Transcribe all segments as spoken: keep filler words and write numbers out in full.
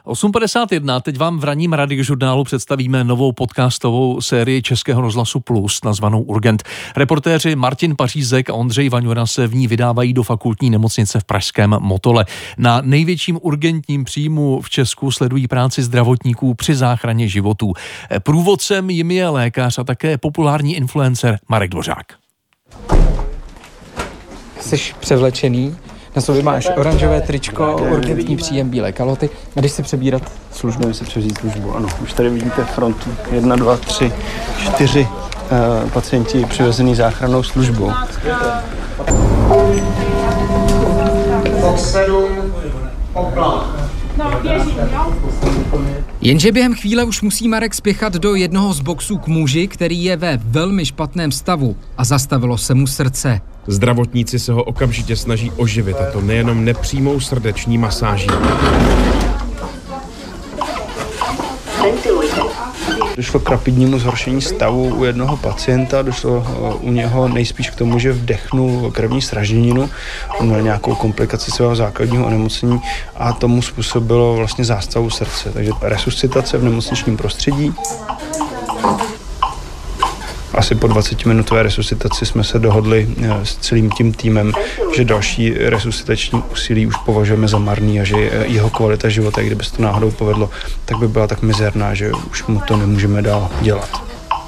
osm padesát jedna, teď vám v ranním radiožurnálu představíme novou podcastovou sérii Českého rozhlasu Plus, nazvanou Urgent. Reportéři Martin Pařízek a Ondřej Vaňura se v ní vydávají do fakultní nemocnice v pražském Motole. Na největším urgentním příjmu v Česku sledují práci zdravotníků při záchraně životů. Průvodcem jim je lékař a také populární influencer Marek Dvořák. Jsi převlečený, na sobě máš oranžové tričko, urgentní příjem, bílé kaloty a jdeš si přebírat službu. Jdeme si převzít službu, ano. Už tady vidíte frontu. Jedna, dva, tři, čtyři uh, pacienti přivezený záchrannou službou. Jenže během chvíle už musí Marek spěchat do jednoho z boxů k muži, který je ve velmi špatném stavu a zastavilo se mu srdce. Zdravotníci se ho okamžitě snaží oživit, a to nejenom nepřímou srdeční masáží. Došlo k rapidnímu zhoršení stavu u jednoho pacienta, došlo u něho nejspíš k tomu, že vdechnul krevní sraženinu, on měl nějakou komplikaci svého základního onemocnění a tomu způsobilo vlastně zástavu srdce. Takže resuscitace v nemocničním prostředí. Asi po dvacetiminutové resuscitaci jsme se dohodli s celým tím týmem, že další resuscitační úsilí už považujeme za marný a že jeho kvalita života, kdyby se to náhodou povedlo, tak by byla tak mizerná, že už mu to nemůžeme dál dělat.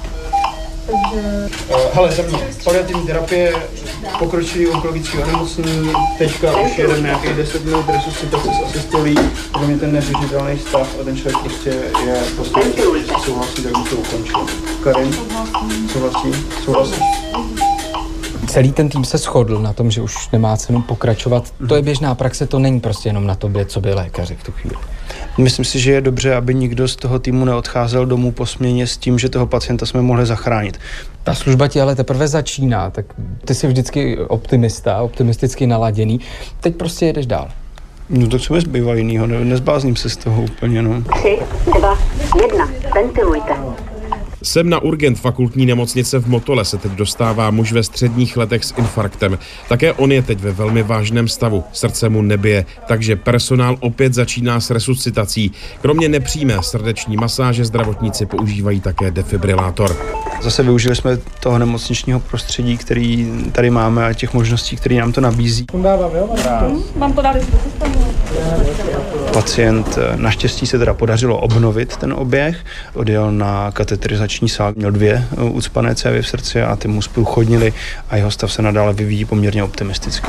Hele, za mě, paliativní terapie, pokročilý onkologický onemocnění, teďka už jedeme nějakých deset minut resuscitace s asistolí, pro mě ten neřešitelný stav a ten člověk prostě je prostě souhlasí, tak bych to ukončil. Karin, souhlasí? Souhlasí? Celý ten tým se shodl na tom, že už nemá cenu pokračovat. To je běžná praxe, to není prostě jenom na tobě, co by lékaři v tu chvíli. Myslím si, že je dobře, aby nikdo z toho týmu neodcházel domů po směně s tím, že toho pacienta jsme mohli zachránit. Ta služba ti ale teprve začíná, tak ty jsi vždycky optimista, optimisticky naladěný. Teď prostě jedeš dál. No tak co mi zbývá jinýho, ne, nezblázním se z toho úplně, no. tři, dva, jedna, ventilujte. Sem na Urgent fakultní nemocnice v Motole se teď dostává muž ve středních letech s infarktem. Také on je teď ve velmi vážném stavu, srdce mu nebije, takže personál opět začíná s resuscitací. Kromě nepřímé srdeční masáže zdravotníci používají také defibrilátor. Zase využili jsme toho nemocničního prostředí, který tady máme a těch možností, které nám to nabízí. Vám to dali do systému. Pacient naštěstí se teda podařilo obnovit ten oběh, odjel na kateterizační sál, měl dvě ucpané cévy v srdci a ty mu zprůchodnili a jeho stav se nadále vyvíjí poměrně optimisticky.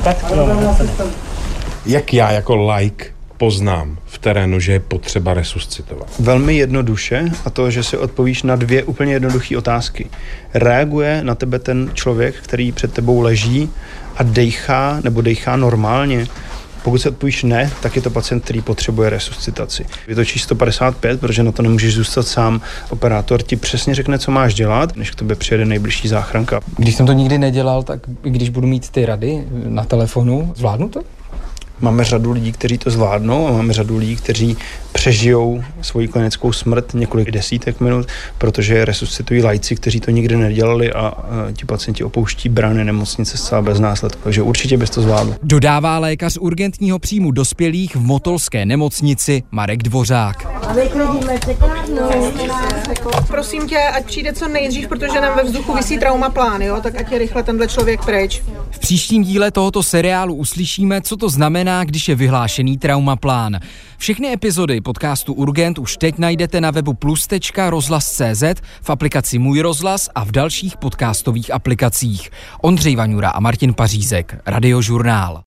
Jak já jako laik poznám v terénu, že je potřeba resuscitovat? Velmi jednoduše, a to, že si odpovíš na dvě úplně jednoduché otázky. Reaguje na tebe ten člověk, který před tebou leží a dejchá nebo dejchá normálně? Pokud se odpovíš ne, tak je to pacient, který potřebuje resuscitaci. Vytočíš sto padesát pět, protože na to nemůžeš zůstat sám. Operátor ti přesně řekne, co máš dělat, než k tobě přijede nejbližší záchranka. Když jsem to nikdy nedělal, tak když budu mít ty rady na telefonu, zvládnu to? Máme řadu lidí, kteří to zvládnou a máme řadu lidí, kteří přežijou svoji klinickou smrt několik desítek minut, protože je resuscitují laici, kteří to nikdy nedělali a ti pacienti opouští brány nemocnice zcela bez následku. Takže určitě bys to zvládl. Dodává lékař urgentního příjmu dospělých v motolské nemocnici Marek Dvořák. A vyklidíme čekárnu. Prosím tě, ať přijde co nejdřív, protože nám ve vzduchu visí traumaplán, jo? Tak ať je rychle tenhle člověk pryč. V příštím díle tohoto seriálu uslyšíme, co to znamená, když je vyhlášený traumaplán. Všechny epizody podcastu Urgent už teď najdete na webu plus tečka rozhlas tečka cé zet, v aplikaci Můj rozhlas a v dalších podcastových aplikacích. Ondřej Vaňura a Martin Pařízek, Radiožurnál.